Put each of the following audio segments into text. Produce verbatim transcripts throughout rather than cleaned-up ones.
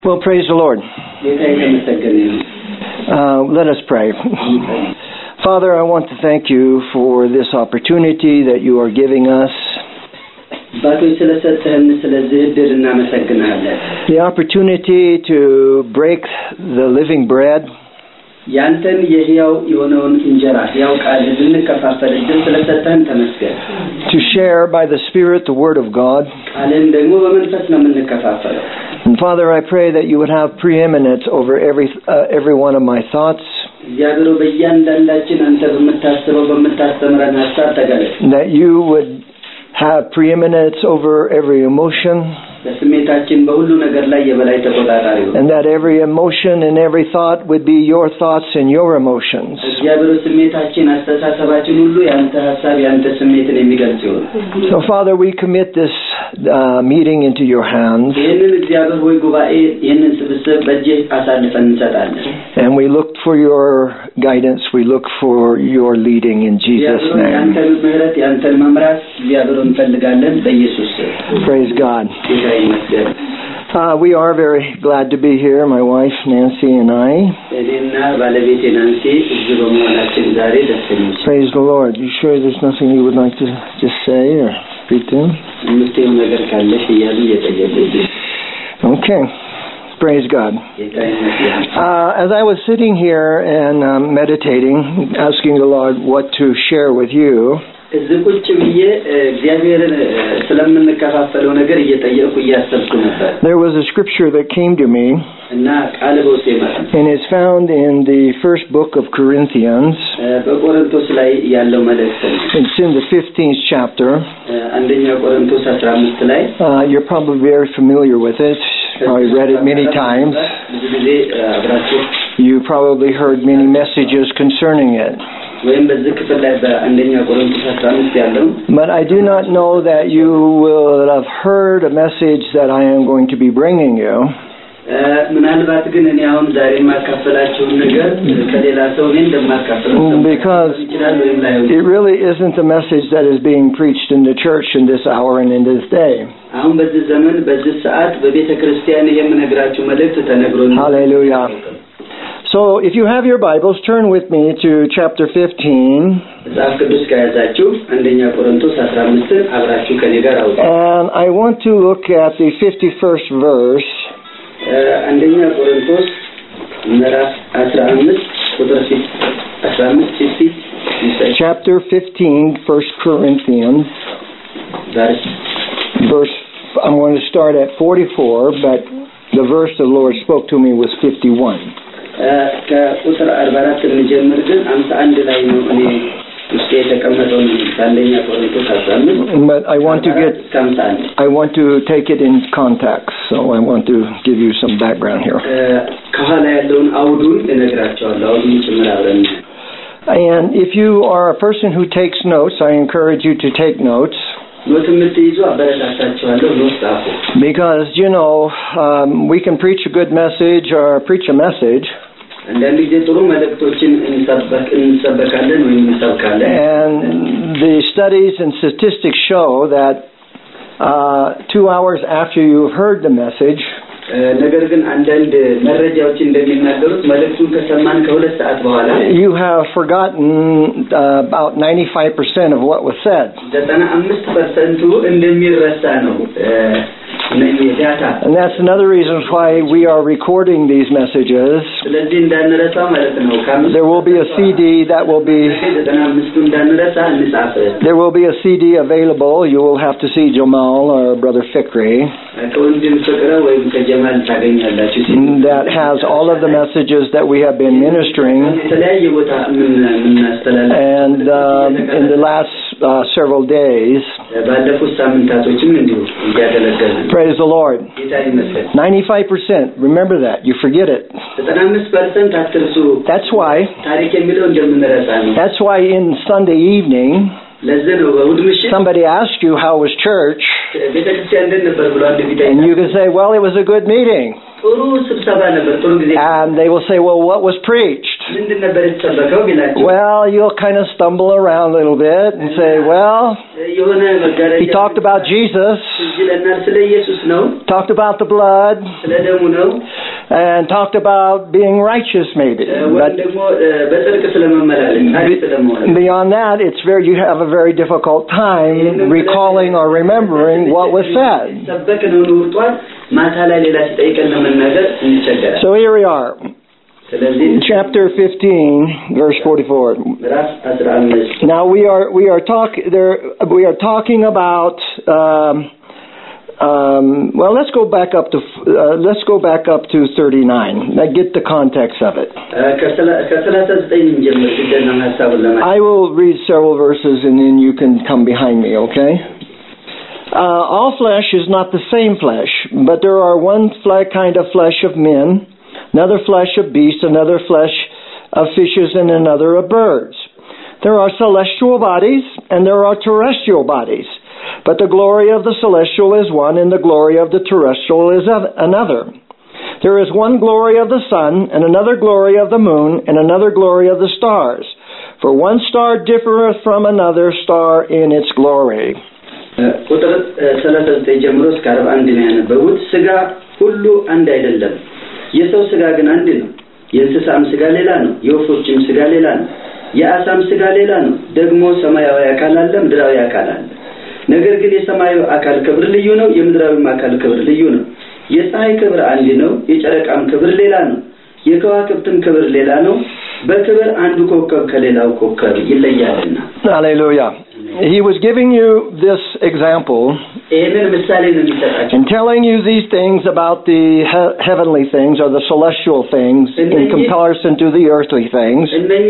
Well, praise the Lord. Uh, let us pray. Father, I want to thank you for this opportunity that you are giving us. The opportunity to break the living bread. To share by the Spirit the Word of God. And Father, I pray that you would have preeminence over every uh, every one of my thoughts. That you would have preeminence over every emotion. And that every emotion and every thought would be your thoughts and your emotions. So, Father, we commit this uh, meeting into your hands. And we look for your guidance. We look for your leading in Jesus' name. Praise God. Uh, we are very glad to be here, my wife Nancy and I. Praise the Lord. You sure there's nothing you would like to just say or speak to? Okay. Praise God. Uh, as I was sitting here and um, meditating, asking the Lord what to share with you, there was a scripture that came to me, and it's found in the first book of Corinthians. It's in the fifteenth chapter. Uh, you're probably very familiar with it. Probably read it many times. You probably heard many messages concerning it. But I do not know that you will have heard a message that I am going to be bringing you. Because it really isn't the message that is being preached in the church in this hour and in this day. Hallelujah. So if you have your Bibles, turn with me to chapter fifteen. And I want to look at the fifty-first verse. Chapter fifteen, First Corinthians. Verse, I'm going to start at forty-four, but the verse the Lord spoke to me was fifty-one. But I want to get, I want to take it in context, so I want to give you some background here. And if you are a person who takes notes, I encourage you to take notes. Because, you know, um, we can preach a good message or preach a message. And the studies and statistics show that uh, two hours after you've heard the message, you have forgotten uh, about ninety-five percent of what was said. And that's another reason why we are recording these messages. There will be a C D that will be there will be a C D available. You will have to see Jamal or Brother Fikri. That has all of the messages that we have been ministering. And um, in the last uh, several days. Praise the Lord. ninety-five percent. Remember that. You forget it. That's why. That's why in Sunday evening, somebody asks you how was church, and you can say, well, it was a good meeting. And they will say, well, what was preached? Well, you'll kind of stumble around a little bit and say, well, he talked about Jesus, talked about the blood, and talked about being righteous maybe. But beyond that, it's very, you have a very difficult time recalling or remembering what was said. So here we are. Chapter fifteen, verse forty-four. Now we are we are talk there we are talking about. Um, um, well, let's go back up to uh, let's go back up to thirty-nine. I get the context of it. I will read several verses and then you can come behind me. Okay. Uh, all flesh is not the same flesh, but there are one fle- kind of flesh of men, another flesh of beasts, another flesh of fishes, and another of birds. There are celestial bodies, and there are terrestrial bodies. But the glory of the celestial is one, and the glory of the terrestrial is another. There is one glory of the sun, and another glory of the moon, and another glory of the stars. For one star differeth from another star in its glory. ቁጥር ሰላሳ ዘጠኝ ጀምሮ እስከ አርባ አንድ ነው ያነበቡት። ስጋ ሁሉ አንድ አይደለም፣ የሰው ስጋ ግን አንድ ነው። የእንስሳም ስጋ ሌላ ነው፣ የወፎችም ስጋ ሌላ ነው፣ የአሳም ስጋ ሌላ ነው። ደግሞ ሰማያዊ አካል አለ፣ ምድራዊ አካል አለ። ነገር ግን የሰማያዊ አካል ክብር ልዩ ነው፣ የምድራዊም አካል ክብር ልዩ ነው። የፀሐይ ክብር አንድ ነው፣ የጨረቃም ክብር ሌላ ነው፣ የከዋክብትም ክብር ሌላ ነው። በክብር አንዱ ኮከብ ከሌላው ኮከብ ይለያልና። ሃሌሉያ. He was giving you this example and telling you these things about the he- heavenly things or the celestial things in comparison to the earthly things.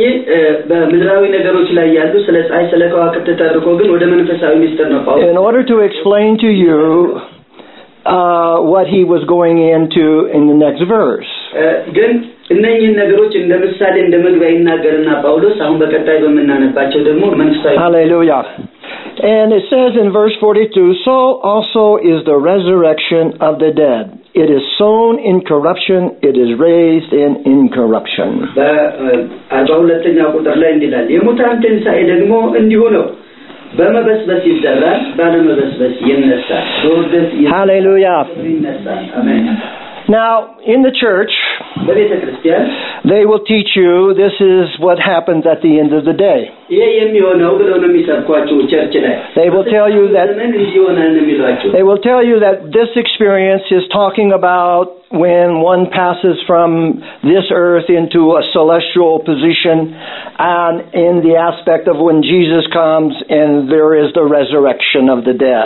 In order to explain to you uh, what he was going into in the next verse. እነኚህን ነገሮች እንደ ምሳሌ እንደ መግቢያ ይናገርና ጳውሎስ አሁን በቀጣይ በመናነባቸው ደግሞ መንፈሳዊ Hallelujah. And it says in verse forty-two, so also is the resurrection of the dead. It is sown in corruption, it is raised in incorruption. በአርባ ሁለተኛው ቁጥር ላይ እንዲላል የሙታን ትንሣኤ ደግሞ እንዲሁ ነው። በመበስበስ ይዘራል፣ ባለመበስበስ ይነሳል። Hallelujah. Amen. Now, in the church, they will teach you this is what happens at the end of the day. They will tell you that they will tell you that this experience is talking about when one passes from this earth into a celestial position, and in the aspect of when Jesus comes and there is the resurrection of the dead.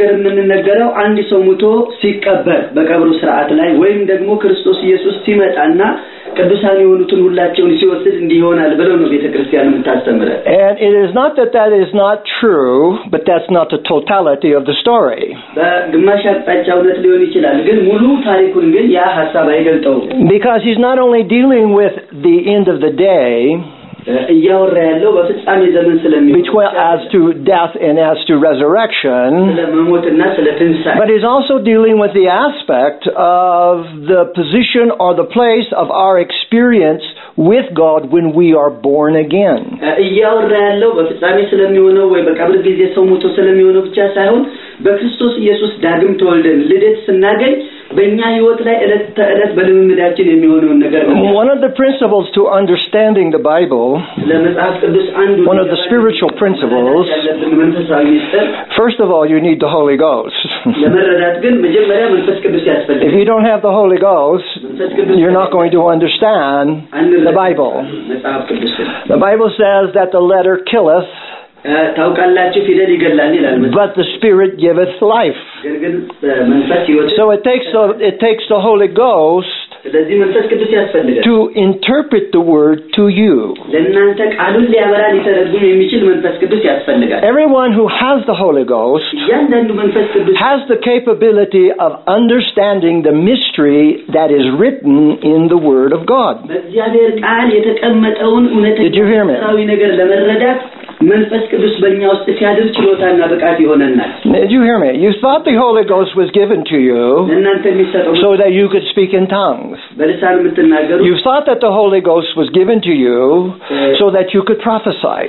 ወይም ደግሞ ክርስቶስ ኢየሱስ ሲመጣና ቅዱሳን የሆኑትን ሁላቸውን ሲወስድ እንዲሆናል ብለው ነው ቤተክርስቲያን የምታስተምረው። And it is not that that is not true, but that's not the totality of the story. በግማሽ አቅጣጫው እውነት ሊሆን ይችላል፣ ግን ሙሉ ታሪኩን ግን ያ ሐሳብ አይገልጠውም። Because he's not only dealing with the end of the day, እያወራ ያለው በፍጻሜ ዘመን ስለሚሆን as to death and as to resurrection, ስለመሞትና ስለትንሣኤ, but he's also dealing with the aspect of the position or the place of our experience with God when we are born again. እያወራ ያለው በፍጻሜ ስለሚሆነው ወይ በቀብር ጊዜ ሰው ሞቶ ስለሚሆነው ብቻ ሳይሆን በክርስቶስ ኢየሱስ ዳግም ተወልደን ልደት ስናገኝ በእኛ ህይወት ላይ ዕለት ተዕለት በልምምዳችን የሚሆነውን ነገር ነው። One of the principles to understanding the Bible, ለመጽሐፍ ቅዱስ አንዱ one of the spiritual principles, መንፈሳዊ ሚስጥር, first of all you need the Holy Ghost. ለመረዳት ግን መጀመሪያ መንፈስ ቅዱስ ያስፈልጋል። If you don't have the Holy Ghost, you're not going to understand the Bible. The Bible says that the letter killeth, ታውቃላችሁ ፊደል ይገላል ይላል። but the Spirit giveth life. So it takes the, it takes the Holy Ghost ስለዚህ መንፈስ ቅዱስ ያስፈልጋል to interpret the word to you. ለእናንተ ቃሉን ሊያበራ ሊተረጉም የሚችል መንፈስ ቅዱስ ያስፈልጋል። Everyone who has the Holy Ghost እያንዳንዱ መንፈስ ቅዱስ has the capability of understanding the mystery that is written in the Word of God. በእግዚአብሔር ቃል የተቀመጠውን እውነተኛው ነገር ለመረዳት መንፈስ ቅዱስ በእኛ ውስጥ ሲያድር ችሎታና ብቃት ይሆነናል። Did you hear me? You thought the Holy Ghost was given to you so that you could speak in tongues. You thought that the Holy Ghost was given to you so that you could prophesy.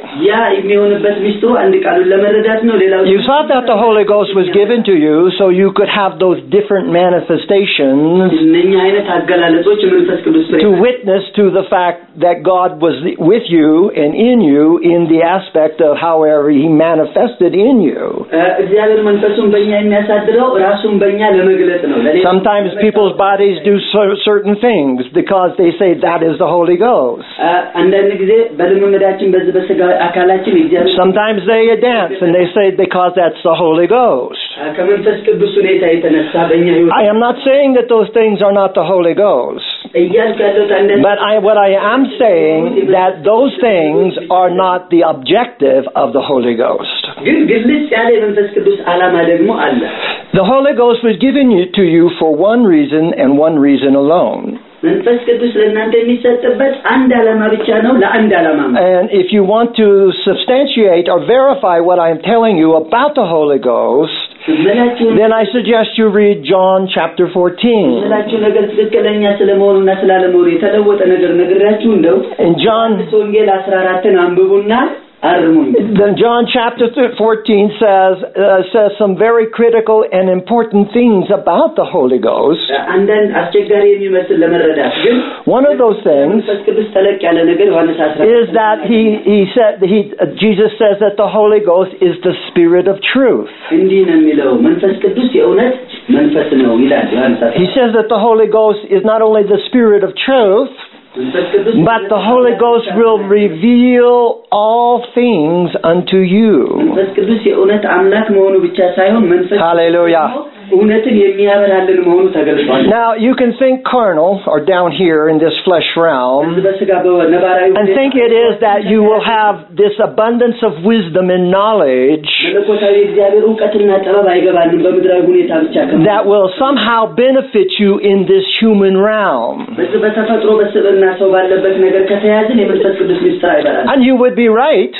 You thought that the Holy Ghost was given to you so you could have those different manifestations to witness to the fact that God was with you and in you in the aspect of however He manifested in you. Sometimes people's bodies do certain things because they say that is the Holy Ghost. Sometimes they dance and they say because that's the Holy Ghost. I am not saying that those things are not the Holy Ghost. But I, what I am saying that those things are not the objective of the Holy Ghost. The Holy Ghost was given to you for one reason and one reason alone. And if you want to substantiate or verify what I am telling you about the Holy Ghost, then I suggest you read John chapter fourteen. In John, then John chapter fourteen says uh, says some very critical and important things about the Holy Ghost. One of those things is that he he said he uh, Jesus says that the Holy Ghost is the Spirit of truth. He says that the Holy Ghost is not only the Spirit of truth, but the Holy Ghost will reveal all things unto you. Hallelujah. Now you can think carnal or down here in this flesh realm and think it is that you will have this abundance of wisdom and knowledge that will somehow benefit you in this human realm. And you would be right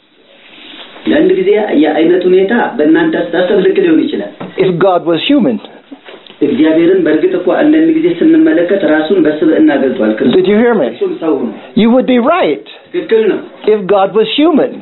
if God was human. Did you hear me? You would be right if God was human.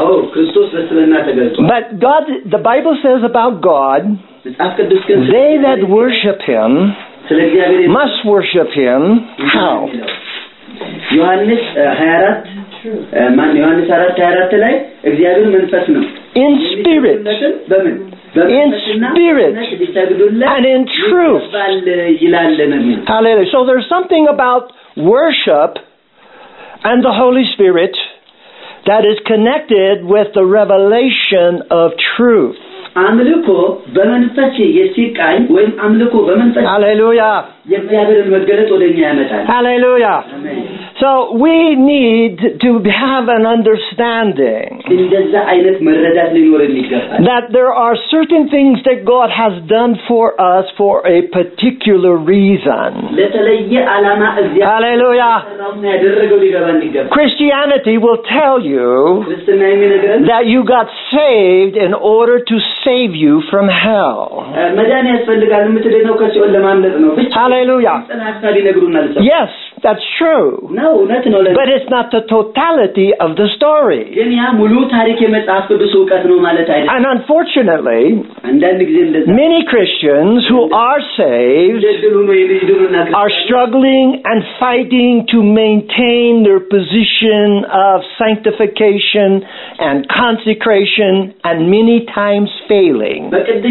But God, the Bible says about God, they that worship Him must worship Him how? ዮሐንስ twenty-four ማን ዮሐንስ four twenty-four ላይ እግዚአብሔር መንፈስ ነው in spirit በምን in spirit and in truth. Hallelujah. So there's something about worship and the Holy Spirit that is connected with the revelation of truth. አምልኮ በመንፈስ የሲቃኝ ወይም አምልኮ በመንፈስ Hallelujah. የእግዚአብሔርን መገለጥ ወደኛ ያመጣል Hallelujah. Amen. So we need to have an understanding እንደዛ አይነት መረዳት ሊኖርን ይገባል that there are certain things that God has done for us for a particular reason. ለተለየ ዓላማ እግዚአብሔር Hallelujah. ያደረገው ሊገባን ይገባል Christianity will tell you ክርስትና የሚነግረን that you got saved in order to save you from hell. መዳን ያስፈልጋል የምትድነው ከሲኦል ለማምለጥ ነው Hallelujah. Yes, that's true. No, not no. But it's not the totality of the story. And unfortunately, many Christians who are saved are struggling and fighting to maintain their position of sanctification and consecration and many times failing.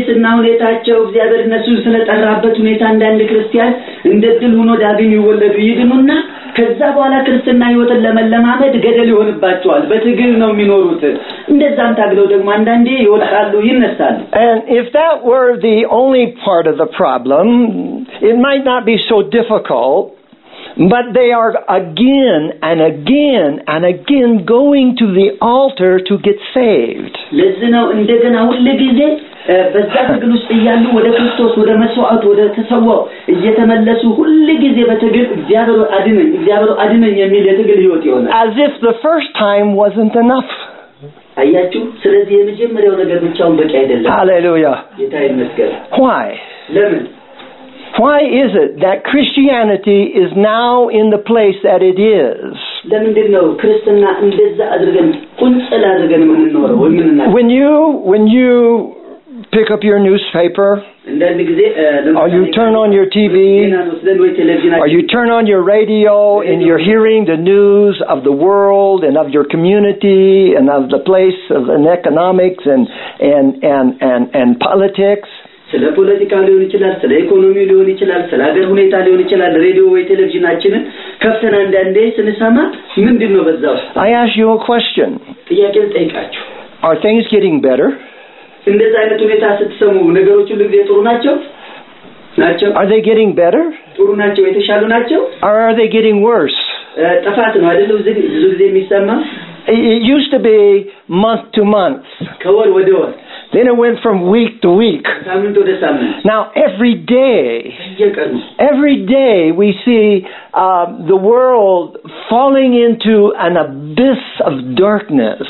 ከዛ በኋላ ክርስትና ህይወትን ለመለማመድ ገደል ይሆንባቸዋል በትግል ነው የሚኖሩት እንደዛም ታግለው ደግሞ አንዳንዴ ይወጣሉ ይነሳሉ And if that were the only part of the problem, it might not be so difficult, but they are again and again and again going to the altar to get saved. ለዚህ ነው እንደገና ሁሉ ጊዜ በዛ ትግል ውስጥ ያሉ ወደ ክርስቶስ ወደ መስዋዕት ወደ ተሰዋው እየተመለሱ ሁሉ ጊዜ በትግል እግዚአብሔር አድነኝ እግዚአብሔር አድነኝ የሚል የትግል ህይወት ይሆናል as if the first time wasn't enough. አያችሁ ስለዚህ የመጀመሪያው ነገር ብቻውን በቂ አይደለም Hallelujah. ጌታ ይመስገን Why? ለምን Why is it that Christianity is now in the place that it is? When you when you pick up your newspaper, or you turn on your T V, or you turn on your radio, and you're hearing the news of the world and of your community and of the place of an economics and and and and, and politics. ስለ ፖለቲካ ሊሆን ይችላል ስለ ኢኮኖሚ ሊሆን ይችላል ስለ ሀገር ሁኔታ ሊሆን ይችላል ሬዲዮ ወይ ቴሌቪዥናችንን ከፍተን አንዳንዴ ስንሰማ ምንድነው በዛው I ask you a question. ጥያቄ ልጠይቃችሁ Are things getting better? እንደዛ አይነት ሁኔታ ስትሰሙ ነገሮች ሁሉ ጊዜ ጥሩ ናቸው ናቸው Are they getting better? ጥሩ ናቸው የተሻሉ ናቸው Or are they getting worse? ጥፋት ነው አይደል ብዙ ጊዜ የሚሰማ It used to be month to month. ከወር ወደ ወር Then it went from week to week. Now every day, every day we see uh, the world falling into an abyss of darkness.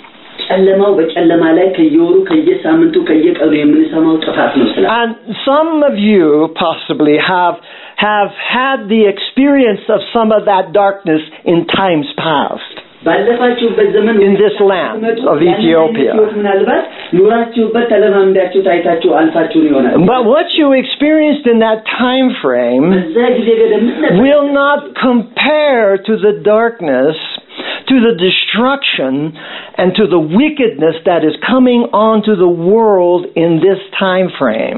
And some of you possibly have have had the experience of some of that darkness in times past. In this land of Ethiopia. But what you experienced in that time frame will not compare to the darkness, to the destruction, and to the wickedness that is coming onto the world in this time frame.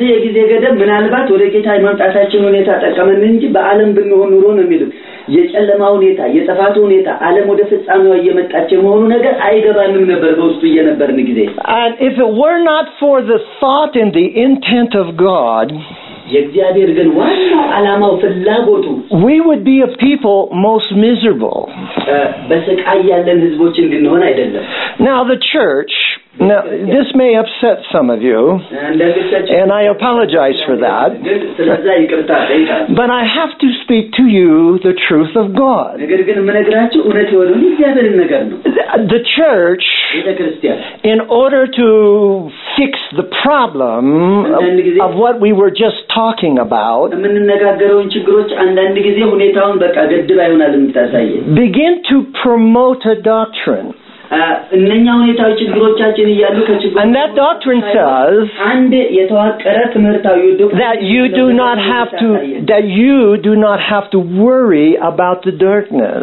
የጨለማ ሁኔታ የጥፋት ሁኔታ ዓለም ወደ ፍጻሜው እየመጣች መሆኑ ነገር አይገባንም ነበር በውስጡ እየነበርን ጊዜ And if it were not for the thought and the intent of God, የእግዚአብሔር ግን ዋናው ዓላማው ፍላጎቱ we would be a people most miserable. በስቃይ ያለን ህዝቦች እንድንሆን አይደለም. Now the church, now this may upset some of you, and I apologize for that, but I have to speak to you the truth of God. The church, in order to fix the problem of what we were just talking about, begin to promote a doctrine. And that doctrine says that you do not have to that you do not have to worry about the darkness.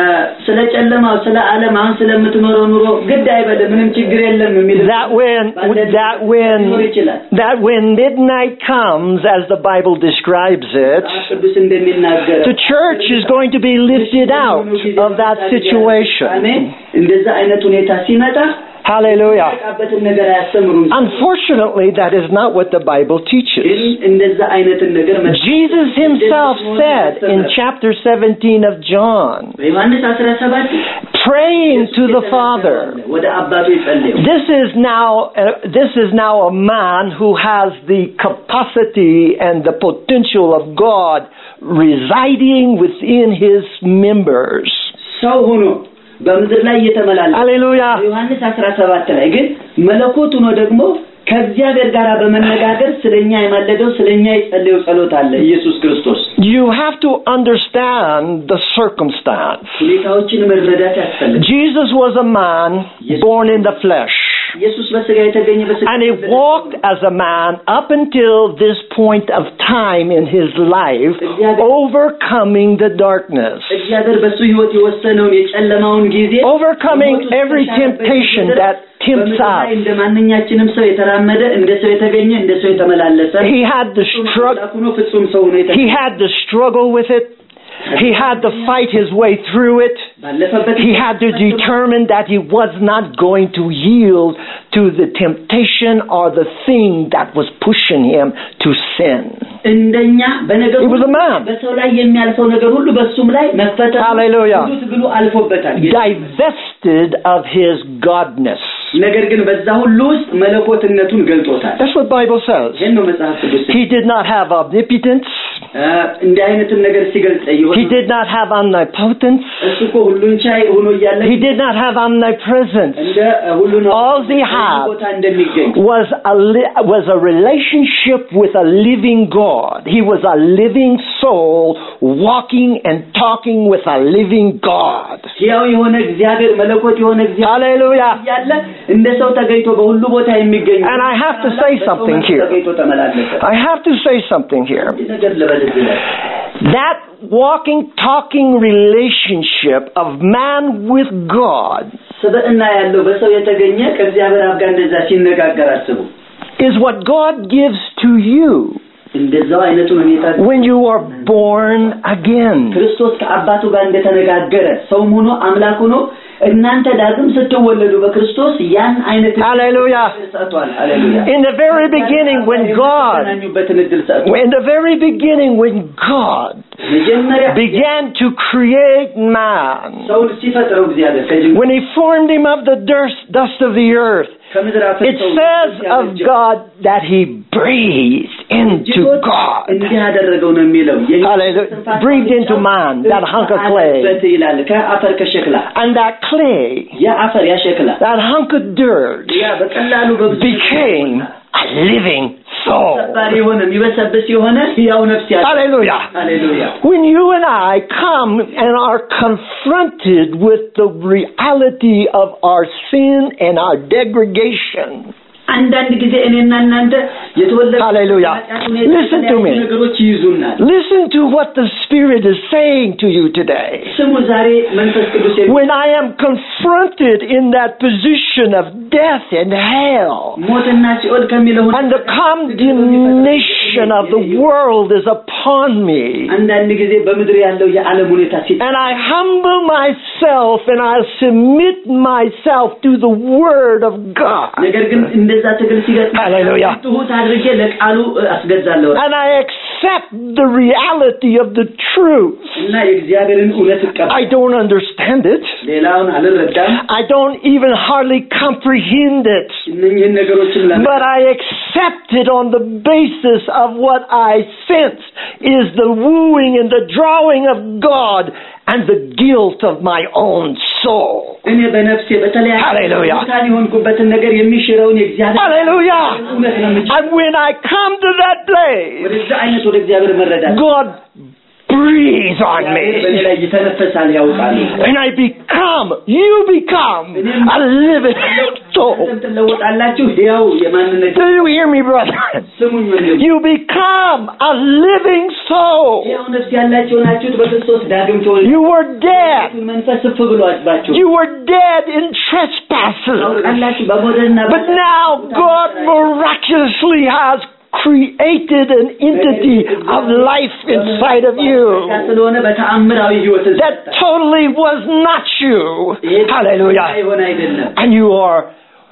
That when that when that when midnight comes, as the Bible describes it, the church is going to be lifted out of that situation. Hallelujah. Unfortunately, that is not what the Bible teaches. Jesus himself said in chapter seventeen of John, praying to the Father. This is now uh, this is now a man who has the capacity and the potential of God residing within his members. በመድር ላይ እየተመላለሰ ሃሌሉያ ዮሐንስ አስራ ሰባት ላይ ግን መለኮቱ ነው ደግሞ ከእግዚአብሔር ጋር በመነጋገር ስለኛ የማለደው ስለኛ የጸለየው ጸሎት አለ ኢየሱስ ክርስቶስ You have to understand the circumstance. ሁኔታዎችን መረዳት ያስፈልጋል Jesus was a man born in the flesh. ኢየሱስ በሥጋ የተገኘ በሥጋ And he walked as a man up until this point of time in his life, overcoming the darkness. እግዚአብሔር በሱ ሕይወት የወሰነውን የጨለማውን ጊዜ overcoming every temptation that tempts us. He had to struggle. He had to struggle with it. He had to fight his way through it. He had to determine that he was not going to yield to the temptation or the thing that was pushing him to sin. He was a man. Hallelujah. Divested of his godness. That's what the Bible says. He did not have omnipotence. እንዲህ አይነትን ነገር ሲገልጽ ይሆን He did not have omnipotence. እሱ እኮ ሁሉን ቻይ ሆኖ እያለ He did not have omnipresence. እንደ ሁሉን All he had ቦታ እንደሚገኝ was a li- was a relationship with a living God. He was a living soul walking and talking with a living God. ሕያው የሆነ እግዚአብሔር መለኮት የሆነ እግዚአብሔር Hallelujah. ያለ እንደ ሰው ተገይቶ በሁሉ ቦታ የሚገኝ And I have to say something here. ተገይቶ ተመላለሰ I have to say something here. ነገር ለበለዚህ That walking, talking relationship of man with God ሰበእና ያለው በሰው የተገኘ ከእግዚአብሔር አብ ጋር እንደዛ ሲነጋገር አስቡ is what God gives to you እንደዛው አይነቱ ሁኔታ when you are born again. ክርስቶስ ከአባቱ ጋር እንደተነጋገረ ሰውም ሆኖ አምላክ ሆኖ እናንተ ዳግም ስትወለዱ በክርስቶስ ያን አይነት Hallelujah. Hallelujah. In the very beginning when God in the very beginning when God began to create man, when he formed him of the dust, dust of the earth, it says of God that he breathed into God. Hallelujah. Breathed into man, that hunk of clay. And that clay, that hunk of dirt, became a living soul. Hallelujah. Hallelujah. When you and I come and are confronted with the reality of our sin and our degradation, አንዳንድ ጊዜ እኔና እናንተ የተወለደ Hallelujah. Listen to me. ነገሮች ይይዙናል Listen to what the Spirit is saying to you today. ስሙ ዛሬ መንፈስ ቅዱስ When I am confronted in that position of death and hell, ሞትና ሲኦል ከሚለው and the condemnation of the world is upon me, አንዳንድ ጊዜ በምድር ያለው የዓለም ሁኔታ ሲት and I humble myself and I submit myself to the Word of God, ነገር ግን እንደዛ ትግል ሲገጥ Hallelujah. ትሁት አድርጌ ለቃሉ አስገዛለሁ and I accept the reality of the truth. እና የእግዚአብሔርን እውነት እቀበላለሁ I don't understand it. ሌላውን አልረዳም I don't even hardly comprehend it. እነኚህን ነገሮችን But I accept it on the basis of what I sense is the wooing and the drawing of God and the guilt of my own soul. እኔ በነፍሴ በተለያየ Hallelujah. ታን ይሆንኩበትን ነገር የሚሽረውን የእግዚአብሔር Hallelujah. And when I come to that place, ወደዛ አይነት ወደ እግዚአብሔር መረዳት God breathes on me. በእኔ ላይ ይተነፈሳል ያውቃል And I become, you become a living soul. ተለወጣላችሁ ያው የማንነት Do you hear me, brother? ስሙኝ ወንድም You become a living soul. ያው ነፍስ ያላችሁ ናችሁ በክርስቶስ ዳግም ተወልደ You were dead. መንፈስ ፍፍ ብሏችባችሁ You were dead in trespasses. አላችሁ በሞደና But now God miraculously has created an entity of life inside of you ስለሆነ በተአምራዊ ህይወት that totally was not you. Hallelujah. አይሆን አይደለም And you are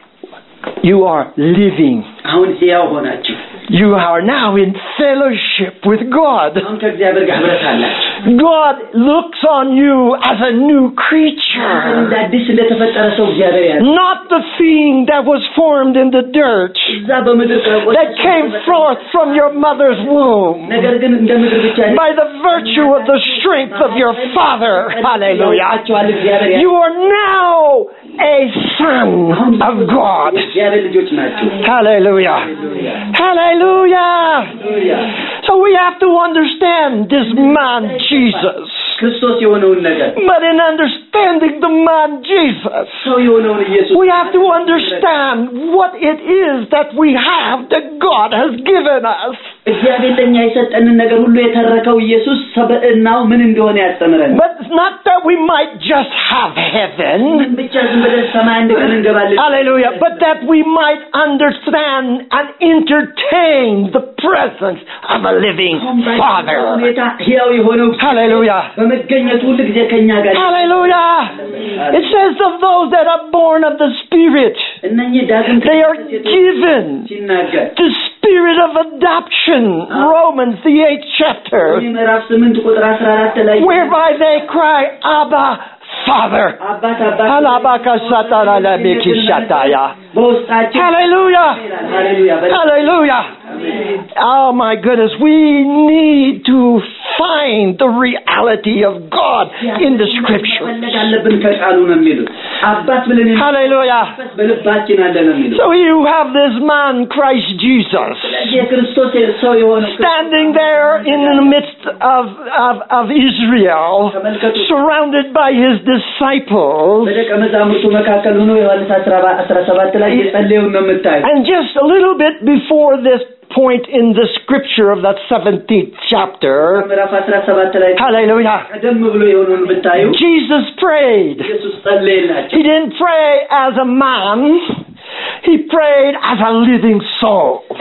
you are living. አሁን ሕያው ሆናችሁ You are now in fellowship with God. አሁን ከእግዚአብሔር ጋር ህብረት አላችሁ God looks on you as a new creature. እንደ አዲስ እንደተፈጠረ ሰው እግዚአብሔር ያያል Not the thing that was formed in the dirt, እዛ በምድር that came forth from your mother's womb ነገር ግን እንደ ምድር ብቻ by the virtue of the strength of your father. Hallelujah. You are now a son of God. እግዚአብሔር ልጆች ናችሁ Hallelujah. Hallelujah. Hallelujah. So we have to understand this man Jesus. ክርስቶስ የሆነውን ነገር But in understanding the man Jesus, ሰው የሆነውን ኢየሱስ we have to understand what it is that we have that God has given us. እግዚአብሔር ለኛ የሰጠንን ነገር ሁሉ የተረከው ኢየሱስ ሰበእናው ምን እንደሆነ ያስተምረን But it's not that we might just have heaven. ብቻ ዝም ብለን ሰማይ እንደቀን እንገባለን Hallelujah. But that we might understand and entertain the presence of a living Father. Hallelujah. Hallelujah. It says of those that are born of the Spirit, they are given the spirit of adoption. Romans, the eighth chapter. Whereby they cry, Abba, Father. Hallelujah. Hallelujah. Oh my goodness, we need to find the reality of God in the Scriptures. Hallelujah. So you have this man, Christ Jesus, standing there in the midst of, of, of Israel, surrounded by his disciples, and just a little bit before this point in the scripture of that seventeenth chapter, hallelujah, Jesus prayed. He didn't pray as a man, he prayed as a living soul. Do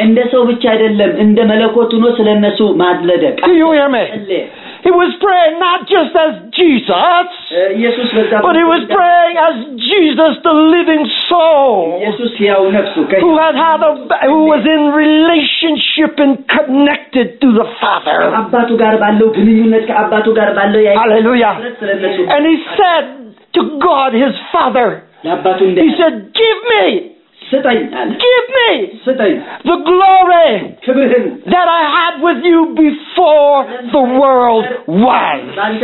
you hear me? He was praying not just as Jesus, but he was praying as Jesus, the living soul, who had had a, who was in relationship and connected to the Father. Hallelujah. And he said to God, his Father, he said, give me, give me the glory that I had with you before the world was.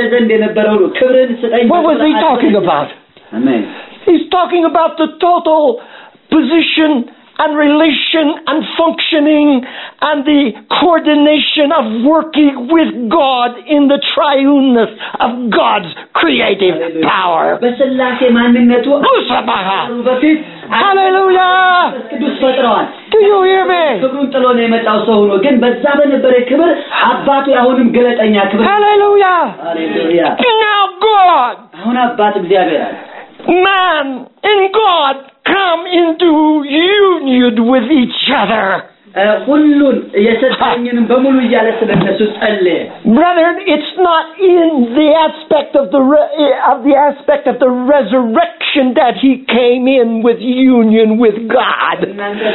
What was he talking about? Amen. He's talking about the total position and relation and functioning and the coordination of working with God in the triuneness of God's creative power. Hallelujah! Do you hear me? Hallelujah! Now God, man and God come into union with each other. Brethren, it's not in the aspect of the re- of the aspect of the resurrection that he came in with union with God.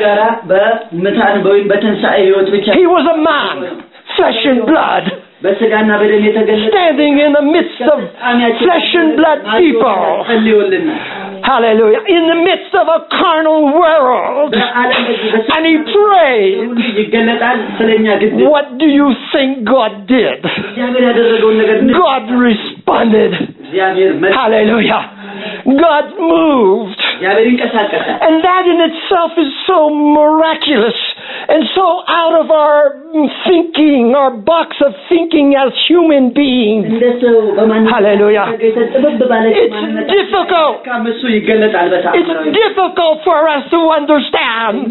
He was a man, flesh and blood, standing in the midst of flesh and blood people. Hallelujah. In the midst of a carnal world. And he prayed. What do you think God did? God responded. Hallelujah. God moved. And that in itself is so miraculous and so out of our thinking, our box of thinking as human beings. Hallelujah. It's difficult. It's difficult for us to understand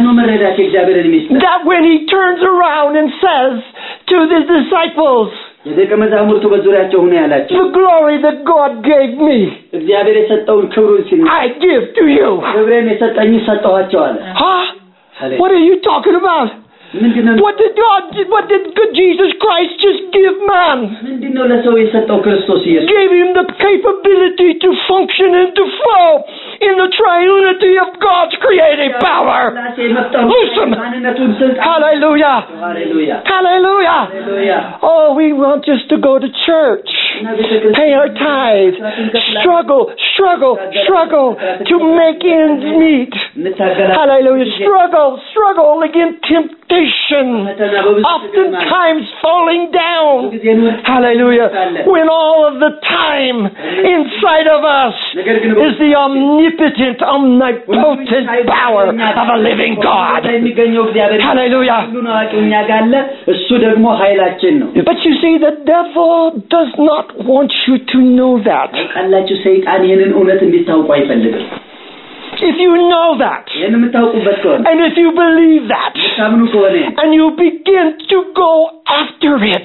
that when he turns around and says to the disciples, the glory that God gave me, I give to you. Huh? What are you talking about? What did God, what did good Jesus Christ just give man? Gave him the capability to function and to flow in the triunity of God's creative power. Listen. Hallelujah. Hallelujah. Hallelujah. Oh, we want just to go to church, pay our tithes, struggle, struggle, struggle to make ends meet. Hallelujah. Struggle, struggle against temptation. Oftentimes falling down. Hallelujah. When all of the time inside of us is the omnipotent, omnipotent power of a living God. Hallelujah. But you see, the devil does not want you to know that. If you know that, and if you believe that, and you begin to go after it,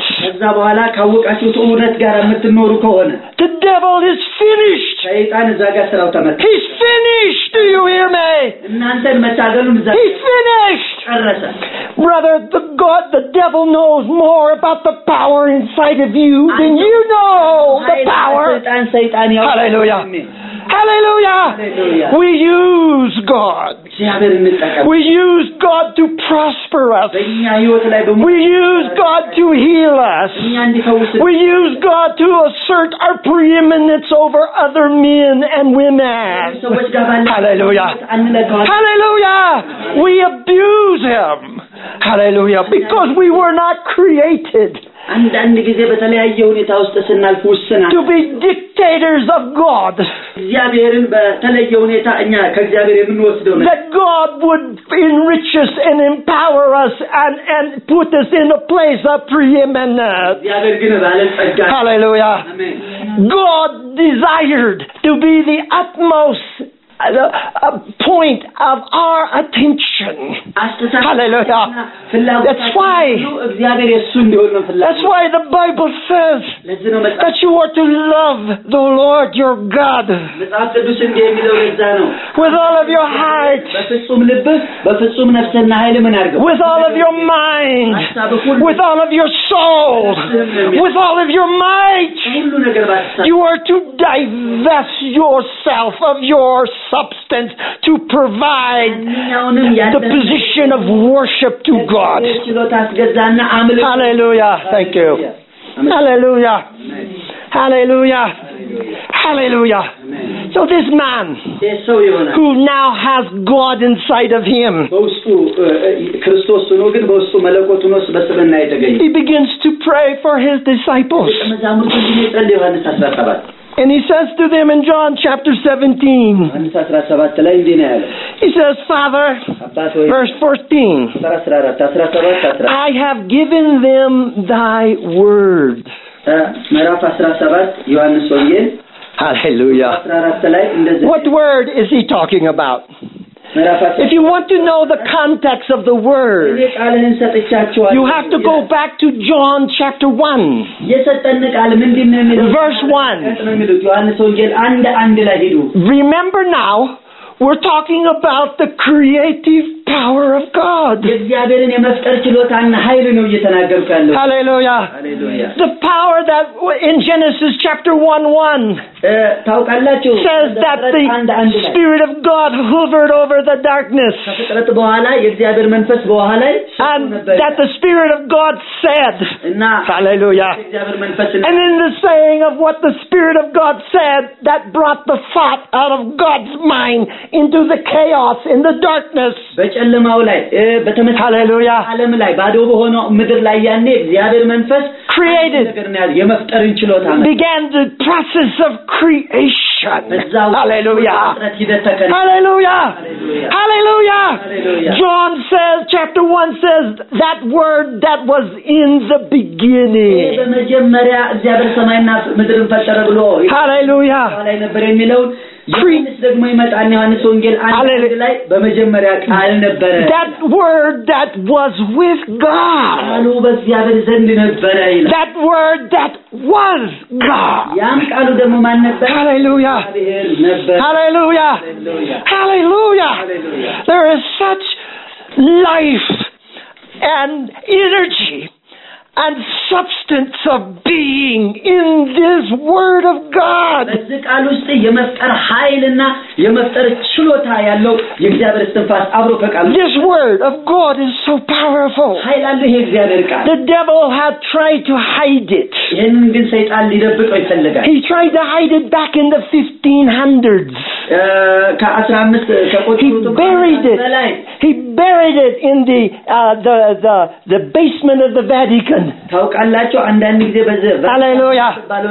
the devil is finished. He's finished. Do you hear me? He's finished. Brother, the God, the devil knows more about the power inside of you than you know the power. Hallelujah. Hallelujah. Hallelujah. We use God. We use God to prosper us. We use God to heal us. We use God to assert our preeminence over other men and women. Hallelujah. Hallelujah. We abuse Him. Hallelujah. Because we were not created አንዳንድ ጊዜ በተለያየ ሁኔታ ውስጥ ስናልፍ ውስና to be dictators of God. እግዚአብሔርን በተለየ ሁኔታ እኛ ከእግዚአብሔር የምንወስደው ነው that God would enrich us and empower us and and put us in a place of preeminence. እግዚአብሔር ግን ባለጸጋ Hallelujah. Amen. God desired to be the utmost a, a point of our attention. Hallelujah. That's why that's why the Bible says that you are to love the Lord your God with all of your heart, with all of your mind, with all of your soul, with all of your might. You are to divest yourself of your substance to provide the position of worship to God. Hallelujah. Thank you. Hallelujah. Hallelujah. Hallelujah. So this man who now has God inside of him, he begins to pray for his disciples. And he says to them in John chapter seventeen, he says, Father, verse fourteen, I have given them thy word. Hallelujah. What word is he talking about? If you want to know the context of the word, you have to go back to John chapter one, verse one. Remember now, we're talking about the creative power of God. Hallelujah. The power that in Genesis chapter one one says that the Spirit of God hovered over the darkness. And that the Spirit of God said. Hallelujah. And in the saying of what the Spirit of God said, that brought the thought out of God's mind into the chaos, in the darkness. Hallelujah. Created. Began the process of creation. Hallelujah. Hallelujah. Hallelujah. John says, chapter one says, that word that was in the beginning. Hallelujah. That word that was with God. That word that was God. Hallelujah. Hallelujah. Hallelujah. There is such life and energy and substance of being in this Word of God. This Word of God is so powerful. The devil had tried to hide it. He tried to hide it back in the fifteen hundreds. He buried it. He buried it in the uh, the the the basement of the Vatican. Hallelujah.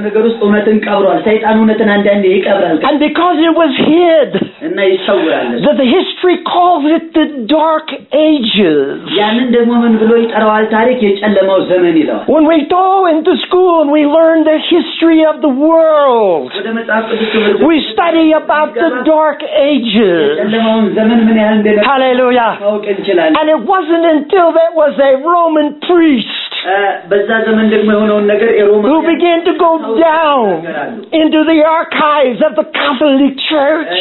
And because it was hid, that the history calls it the Dark Ages. When we go into school and we learn the history of the world, we study about the Dark Ages. Hallelujah. And it wasn't until there was a Roman priest who began to go down into the archives of the Catholic Church,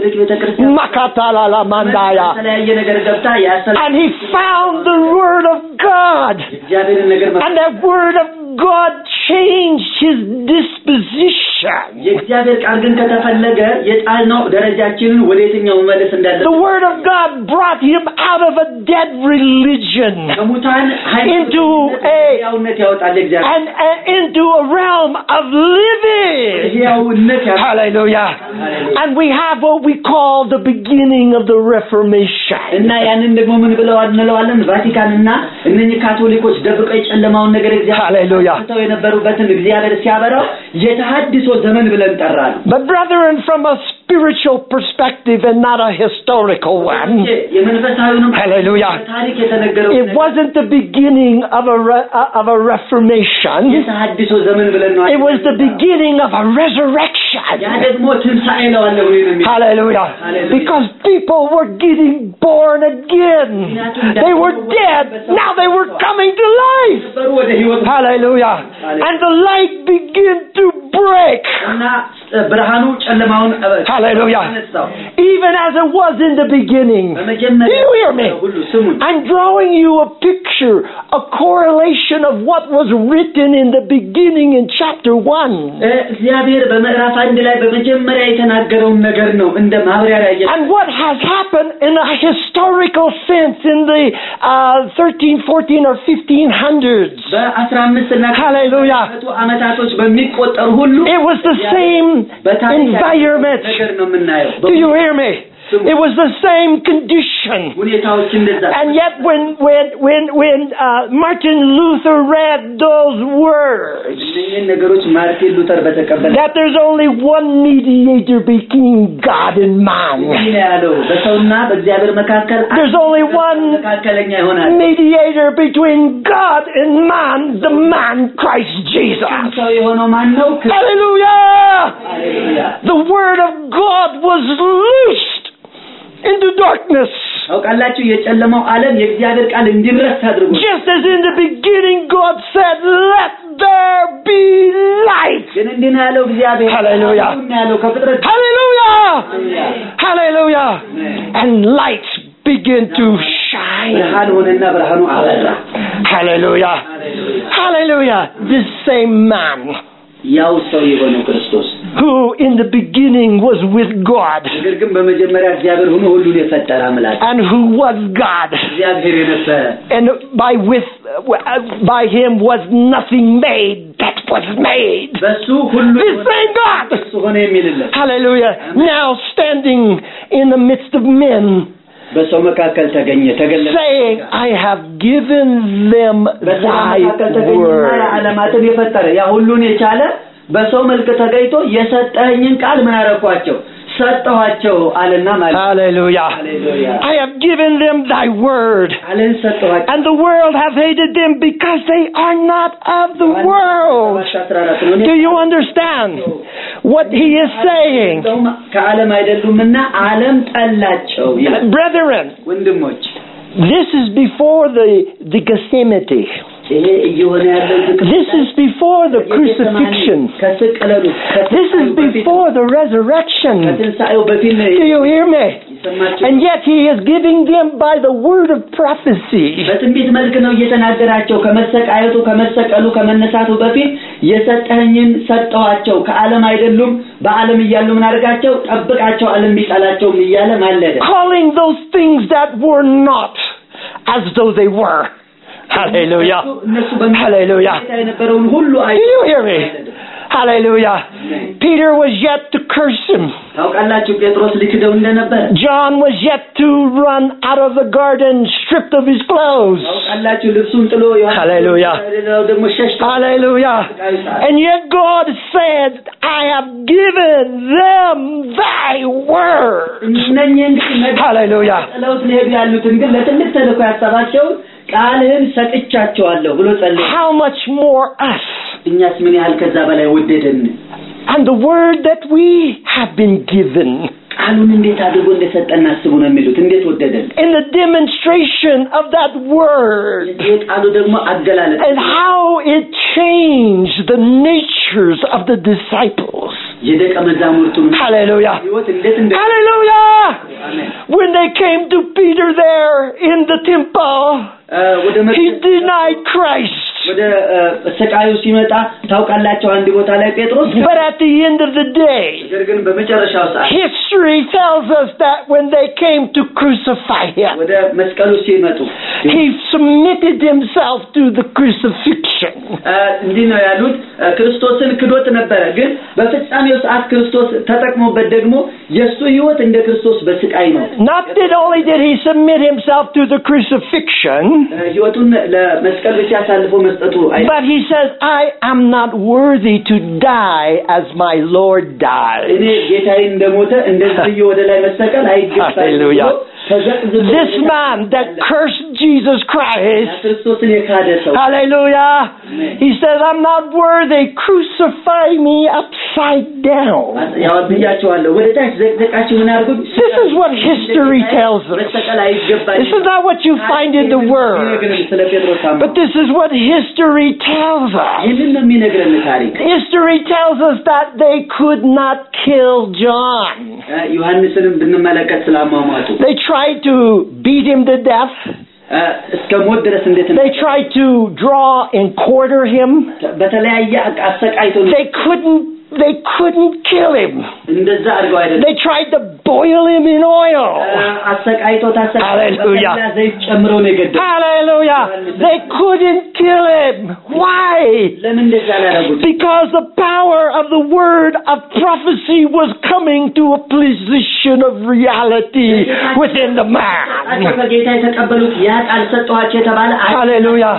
and he found the Word of God, and that Word of God changed his disposition. resurrection. የእግዚአብሔር ቃል ግን ከተፈለገ የጣልነው ደረጃችንን ወዴትኛው መመለስ እንዳለበት The word of God brought him out of a dead religion ከሙታን into a and, and into a realm of living. Hallelujah. And we have what we call the beginning of the Reformation. እና ያንን ደግሞ ምን ብለው እንለዋለን? ቫቲካንና እነኚህ ካቶሊኮች ደብቀው የጨለማውን ነገር Hallelujah. እግዚአብሔር የነበሩበትን እግዚአብሔር ሲያበራው የተሐድሶ ዘመን ብለን ጠራን። But brethren, from a spiritual perspective and not a historical one. Hallelujah. It wasn't the beginning of a re- of a reformation. It was the beginning of a resurrection. Hallelujah. Because people were getting born again. They were dead. Now they were coming to life. Hallelujah. And the light began to break. Hallelujah. Even as it was in the beginning. Do you hear me? I'm drawing you a picture, a correlation of what was written in the beginning in chapter one. And what has happened in a historical sense in the uh, thirteen, fourteen or fifteen hundreds. Hallelujah. It was the same environment. Do you hear me? It was the same condition. And yet when when when when uh, Martin Luther read those words that there's only one mediator between God and man. There's only one mediator between God and man, the man Christ Jesus. Hallelujah! The word of God was loosed into darkness. Just as in the beginning God said, let there be light. Hallelujah. Hallelujah. Hallelujah. And light began to shine. Hallelujah. Hallelujah. This same man who in the beginning was with God and who was God, and by with by him was nothing made that was made. The same God, hallelujah, now standing in the midst of men, saying, I have given them thy word. Hallelujah. I have given them thy word. And the world hath hated them because they are not of the world. Do you understand what he is saying? Brethren, this is before the, the Gethsemane. This is before the crucifixion. This is before the resurrection. Do you hear me? And yet he is giving them by the word of prophecy. Calling those things that were not as though they were. Hallelujah. Hallelujah. Do you hear me? Hallelujah. Peter was yet to curse him. John was yet to run out of the garden stripped of his clothes. Hallelujah. Hallelujah. And yet God said, I have given them thy word. Hallelujah. How much more us? And the word that we have been given. In the demonstration of that word. And how it changed the natures of the disciples. Hallelujah. Hallelujah. When they came to Peter there in the temple, he denied Christ. ወደ ሰቃዩ ሲመጣ ታውቃላችሁ አንድ ቦታ ላይ ጴጥሮስ But at the end of the day, ነገር ግን በመጨረሻው ሰዓት history tells us that when they came to crucify him, ወደ መስቀሉ ሲመጡ he submitted himself to the crucifixion. እንዲህ ነው ያሉት ክርስቶስን ክዶት ነበር ግን በፍጻሜው ሰዓት ክርስቶስ ተጠቅሞበት ደግሞ የሱ ህይወት እንደ ክርስቶስ በስቃይ ነው Not that only did he submit himself to the crucifixion, ህይወቱን ለመስቀል ብቻ አሳልፎ መስጠቱ but he says, I am not worthy to die as my Lord died. እኔ ጌታዬ እንደሞተ እንደዚህ ወደ ላይ መሰቀል አይገባም Hallelujah. This man that cursed Jesus Christ, hallelujah, he says, I'm not worthy, crucify me upside down. This is what history tells us. This is not what you find in the Word, but this is what history tells us. History tells us that they could not kill John. They tried to beat him to death. They tried to draw and quarter him. They couldn't They couldn't kill him. They tried to boil him in oil. Hallelujah. Hallelujah. They couldn't kill him. Why? Because the power of the word of prophecy was coming to a position of reality within the man. Hallelujah.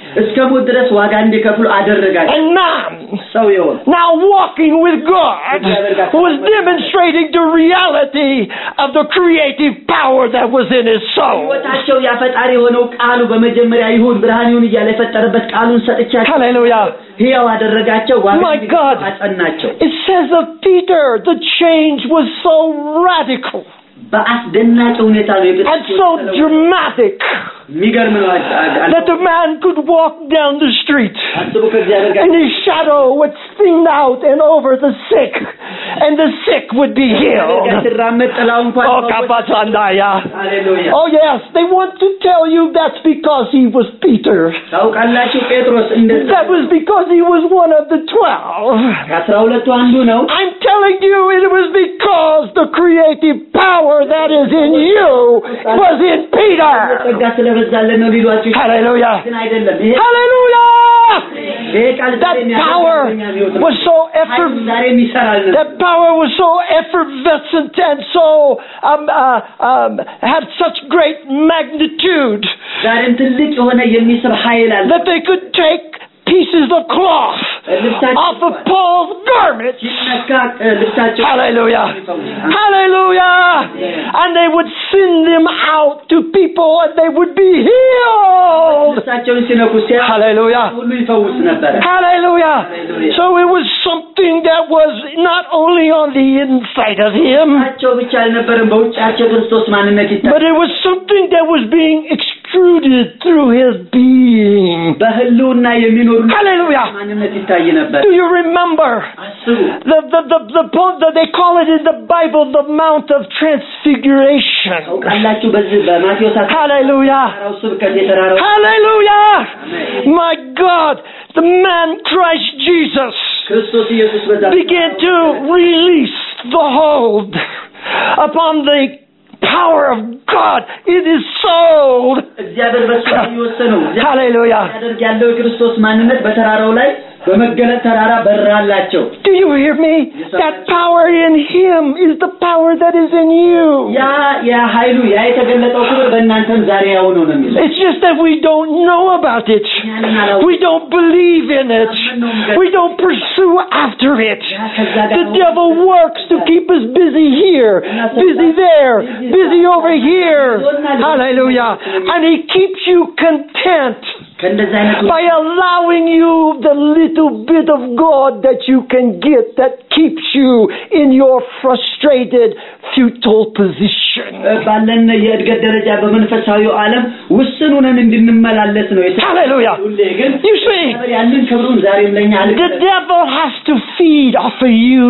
And man, now walking with God, was demonstrating the reality of the creative power that was in his soul. Hallelujah. My God. It says of Peter, the change was so radical and so dramatic that the man could walk down the street and his shadow would thin out and over the sick and the sick would be healed. Oh, Kapatandaya. Oh yes, they want to tell you that's because he was Peter. That was because he was one of the twelve. I'm telling you it was because the creative power that is in you was in Peter. Hallelujah. Hallelujah. That power was so effervescent. That power was so effervescent and so um, uh, um, had such great magnitude that they could take pieces of cloth off of Paul's garments. Hallelujah. Hallelujah. And they would send them out to people and they would be healed. Hallelujah. Hallelujah. So it was something that was not only on the inside of him, but it was something that was being extruded through his being. Hallelujah. Do you remember the, the, the, the, the, they call it in the Bible the Mount of Transfiguration. Hallelujah. Hallelujah. My God, the man Christ Jesus began to release the hold upon the power of God in his soul. Hallelujah. Do you hear me? That power in him is the power that is in you. It's just that we don't know about it. We don't believe in it. We don't pursue after it. The devil works to keep us busy here, busy there, busy over here. Hallelujah. And he keeps you content by allowing you the little bit of God that you can get that keeps you in your frustrated, futile position. Hallelujah. You see, the devil has to feed off of you.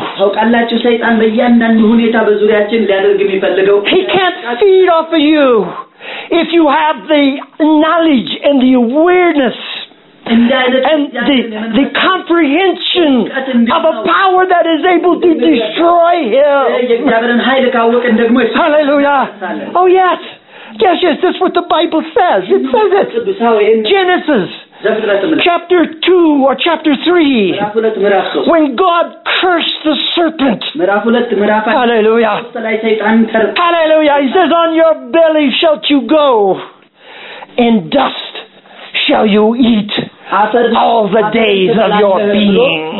He can't feed off of you if you have the knowledge and the awareness and the, the comprehension of a power that is able to destroy him. Hallelujah. Oh yes. Yes, yes, that's what the Bible says. It says it. Genesis chapter two or chapter three, when God cursed the serpent. Hallelujah. Hallelujah. He says, on your belly shalt you go, and dust shall you eat all the days of your being.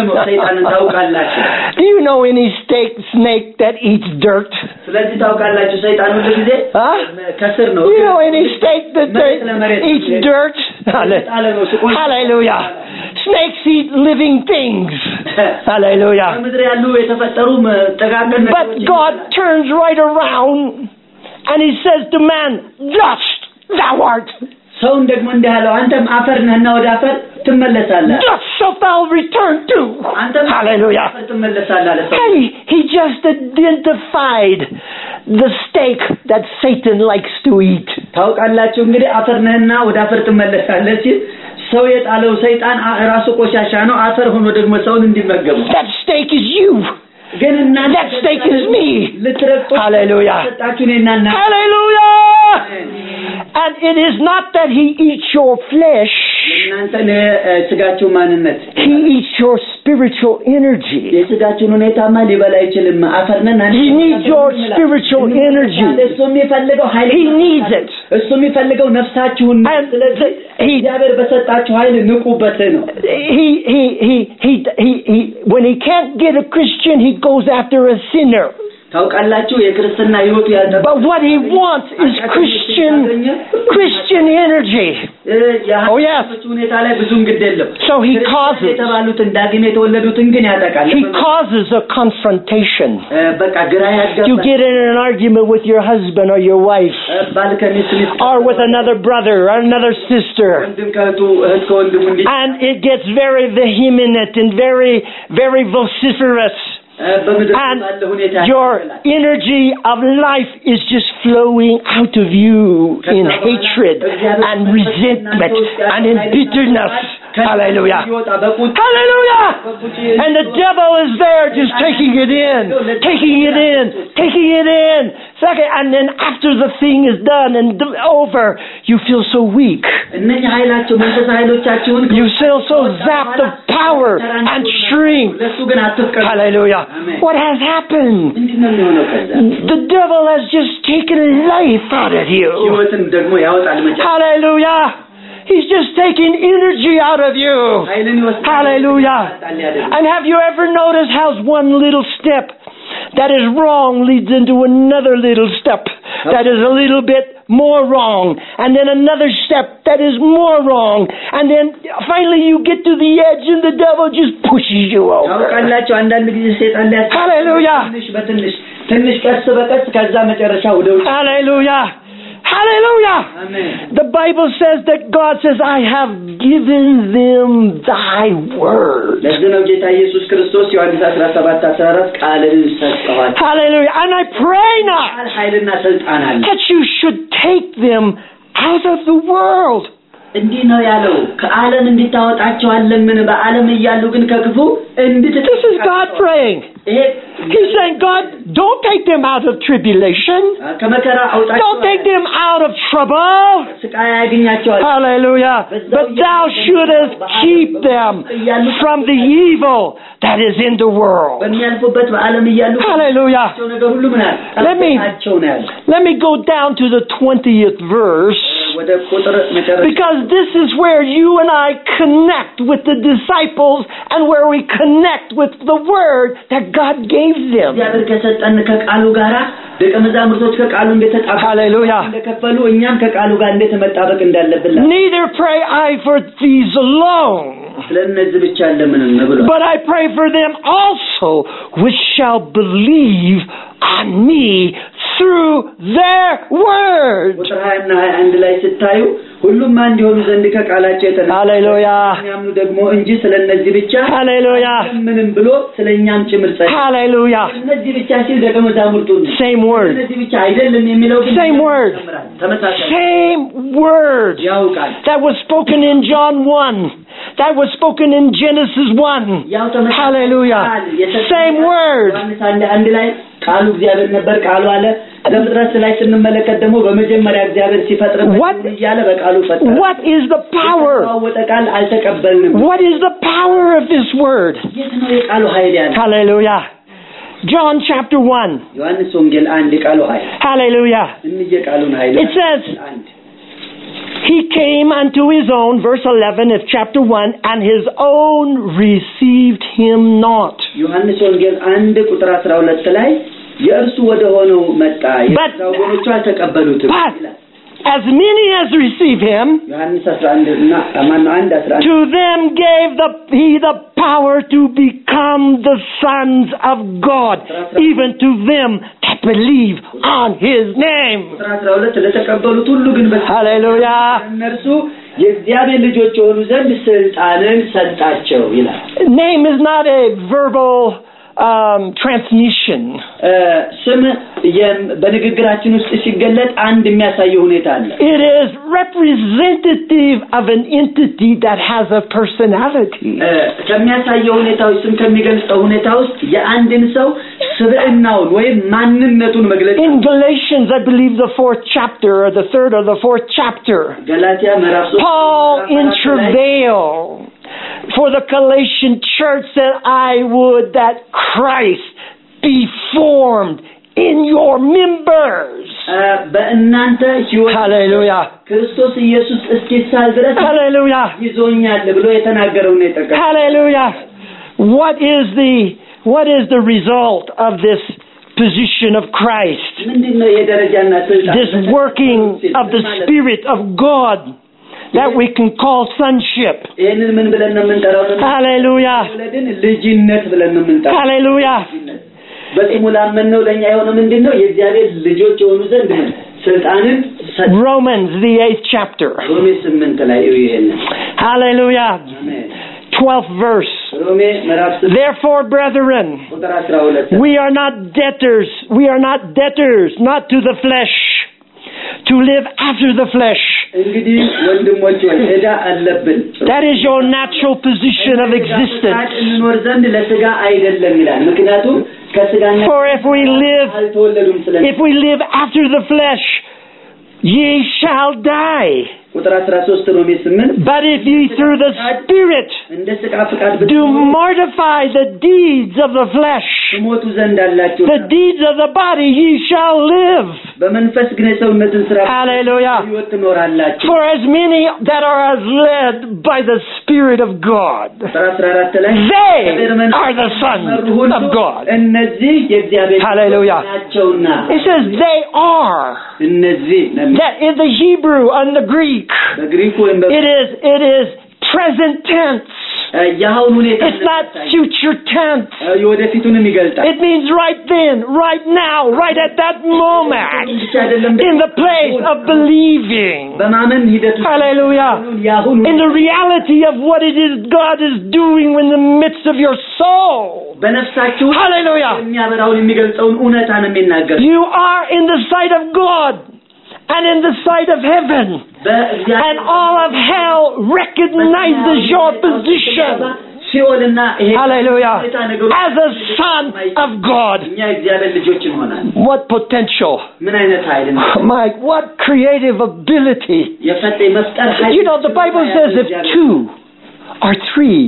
Do you know any steak, snake that eats dirt? Huh? Do you know any snake that eats dirt? Hallelujah. Snakes eat living things. Hallelujah. But God turns right around and he says to man, dust thou art. ሰውን ደግሞ እንዳለው አንተም አፈር ነህና ወደ አፈር ትመለሳለህ dust shalt thou return to. Hallelujah. Hey, he just identified the steak that Satan likes to eat. ታውቃላችሁ እንግዲህ አፈር ነህና ወደ አፈር ትመለሳለህ ሰው የጣለው ሰይጣን ራሱ ቆሻሻ ነው አፈር ሆኖ ደግሞ ሰውን እንዲመገብ that steak is you. That steak is me. Hallelujah. Hallelujah. And it is not that he eats your flesh. He eats your spiritual energy. He needs your spiritual energy. He needs it. And he, he, he, he, he, he, he, when he can't get a Christian, he goes after a sinner. But what he wants is Christian Christian energy. Oh yes. So he causes He causes a confrontation. You get in an argument with your husband or your wife, or with another brother or another sister, and it gets very vehement and very, very vociferous. And your energy of life is just flowing out of you in hatred and resentment and in bitterness. Hallelujah. Hallelujah. And the devil is there just taking it in, taking it in, taking it in. Second, and then after the thing is done and over, you feel so weak. You feel so zapped of power and strength. Hallelujah. What has happened? The devil has just taken life out of you. Hallelujah. He's just taking energy out of you. Hallelujah. And have you ever noticed how one little step that is wrong leads into another little step that is a little bit more wrong, and then another step that is more wrong, and then finally you get to the edge and the devil just pushes you over. Hallelujah. Hallelujah. Hallelujah. Amen. The Bible says that God says, I have given them thy word. Hallelujah. And I pray not that you should take them out of the world. እንዲህ ነው ያለው ከዓለም እንድታወጣቸው አለምን በዓለም ይያሉ ግን ከክፉ እንድትጠብቃቸው This is God praying. He's saying, God, don't take them out of tribulation. Don't take them out of trouble. Hallelujah. But thou shouldest keep them from the evil that is in the world. Hallelujah. Let me, let me go down to the twentieth verse. Because this is where you and I connect with the disciples and where we connect with the word that God gave them. Hallelujah. Neither pray I for these alone, but I pray for them also which shall believe on me through their word. ሁሉም አንድ ይሆኑ ዘንድ ከቃላቸው የተነሳ ሃሌሉያ ያምኑ ደግሞ እንጂ ስለነዚህ ብቻ ሃሌሉያ ምንም ብሎ ስለኛም ጭምር ጸለየ ሃሌሉያ ስለነዚህ ብቻ ሲል ደቀ መዛሙርቱ same word ስለነዚህ ብቻ አይደለም የሚለው ግን same word same word ያውቃል that was spoken in John one that was spoken in Genesis one hallelujah same word ዮሐንስ አንድ ላይ ቃሉ እግዚአብሔር ነበር ቃሉ አለ ዘፍጥረት ላይ ስንመለከት ደግሞ በመጀመሪያ እግዚአብሔር ሲፈጥር ይያለ በቃሉ ፈጠረ what is the power ወጣቃል አልተቀበልንም what is the power of this word የት ነው የቃሉ ኃይል ያለው hallelujah John chapter one ዮሐንስ ወንጌል አንድ ቃሉ ኃይል hallelujah እንየ ቃሉን ኃይል it says he came unto his own verse eleven of chapter one and his own received him not ዮሐንስ ወንጌል አንድ ቁጥር አስራ ሁለት ላይ የእርሱ ወደ ሆነው መጣ የታወቁ አልተቀበሉትም ይላል as many as receive him ዮሐንስ አስራ አንድ እና ማነው አንድ አስራ አንድ to them gave the he the power to become the sons of God even to them that believe on his name አስራ ሁለት ለተቀበሉት ሁሉ ግን ሃሌሉያ እነርሱ የእግዚአብሔር ልጆች ሆኑ ዘንድ ስልጣንን ሰጣቸው ይላል name is not a verbal um transmission ስም በንግግራችን ውስጥ ሲገለጥ አንድ የሚያሳየው ሁኔታ አለ it is representative of an entity that has a personality ከሚያሳየው ሁኔታው ስም ከሚገልጸው ሁኔታ ውስጥ የአንድን ሰው ስብዕናውን ወይ ማንነቱን መግለጽ in Galatians I believe the fourth chapter or the third or the fourth chapter ገላትያ ምዕራፍ ሶስት Paul in travail for the Galatian church said I would that Christ be formed in your members በእናንተ ሕይወት hallelujah ክርስቶስ ኢየሱስ እስኪሳል ድረስ hallelujah ይዞኛል ብሎ የተናገረው ነው የተቀበለው hallelujah what is the what is the result of this position of Christ ምንድነው የደረጃና ስልጣን this working of the spirit of God that we can call sonship ይሄንን ምን ብለን ነው የምንጠራው hallelujah ለድን ልጅነት ብለን ነው የምንጠራው hallelujah በስሙ ላመነው ለኛ የሆነ ምንድነው የእግዚአብሔር ልጆች የሆኑ ዘንድ ስልጣንን Romans the eighth chapter ሮሜ ስምንት ላይ ይሄንን hallelujah twelfth verse ሮሜ ምዕራፍ therefore brethren ቁጥር አስራ ሁለት we are not debtors we are not debtors not to the flesh to live after the flesh እንግዲህ ወንድሞች ወይ ዕዳ አለብን that is your natural position of existence እንኖር ዘንድ ለሥጋ አይደለም ይላል ምክንያቱም ከሥጋና for if we live if we live after the flesh ye shall die ቁጥር አስራ ሶስት ሮሜ ስምንት but if ye through the spirit እንደ ሥጋ ፍቃድ do mortify the deeds of the flesh ሞቱ ዘንድ አላችሁ the deeds of the body ye shall live በመንፈስ ግን የሰውነትን ሥራ hallelujah ሕይወት ትኖራላችሁ for as many that are as led by the spirit of God አስራ አራት ላይ they are the sons of God እነዚህ የእግዚአብሔር hallelujah ናቸውና it says they are እነዚህ that in the Hebrew and the Greek it is it is present tense it's not future tense it means right then right now right at that moment in the place of believing hallelujah in the reality of what it is God is doing in the midst of your soul hallelujah you are in the sight of God and in the sight of heaven and all of hell recognizes your position hallelujah as a son of God what potential my what creative ability you know the Bible says if two or three